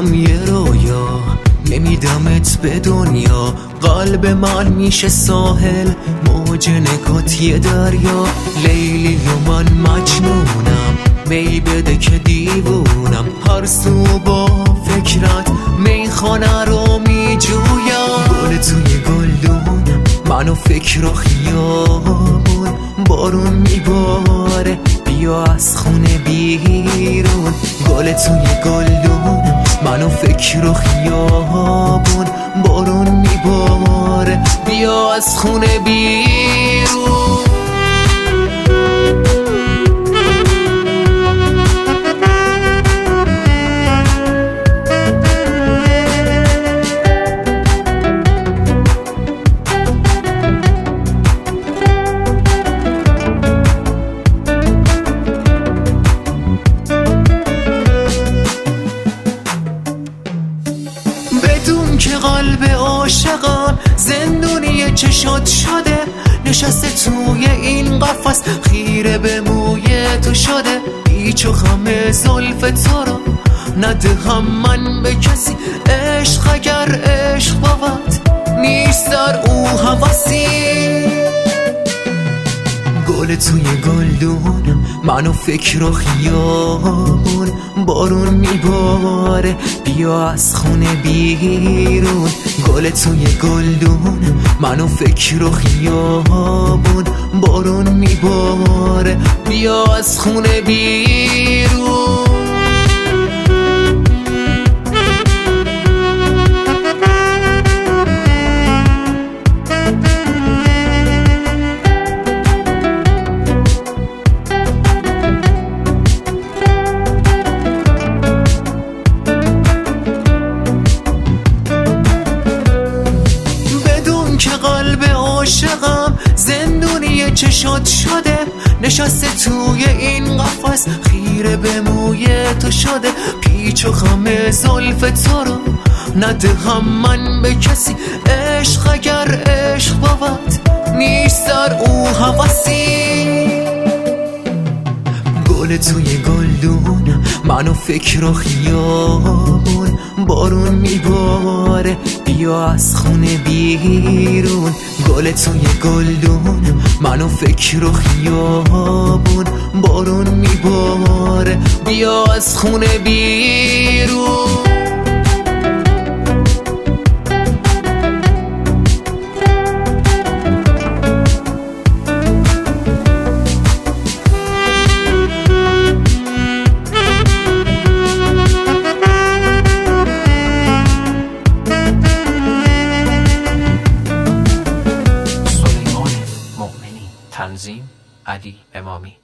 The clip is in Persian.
دیدم یه رویا، نمیدمت به دنیا. قلب من میشه ساحل، موج نگات یه دریا. لیلی و من مجنونم، می بده که دیوونم. هر سو با فکرت میخانه رو میجویم. گل توی گلدونم، منو فکر و خیابون. بارون میباره، بیا از خونه بیرون. گل توی گلدونم، منو فکر و خیابون. بارون میباره، بیا از خونه بیرون. بدون که قلب عاشقم زندونی چشات شده. نشسته توی این قفس، خیره به موی تو شده. پیچ و خم زلف تو رو ندهم من به کسی. عشق اگر عشق بود نیست در او هوسی. گل توی گلدونم، منو فکر و خیابون. بارون میباره، بیا از خونه بیرون. گل توی گلدونم، منو فکر و خیابون. بارون میباره، بیا از خونه بیرون. قلب عاشقم زندونی چشات شده. نشسته توی این قفس، خیره به موی تو شده. پیچ و خم زلف تو رو ندهم من به کسی. عشق اگر عشق بود نیست در او هوسی. گل توی گلدونم، منو فکر و خیابون. بارون میباره، بیا از خونه بیرون. گل توی گلدونم، منو فکر و خیابون. بارون میباره، بیا از خونه بیرون. تنظیم علی امامی.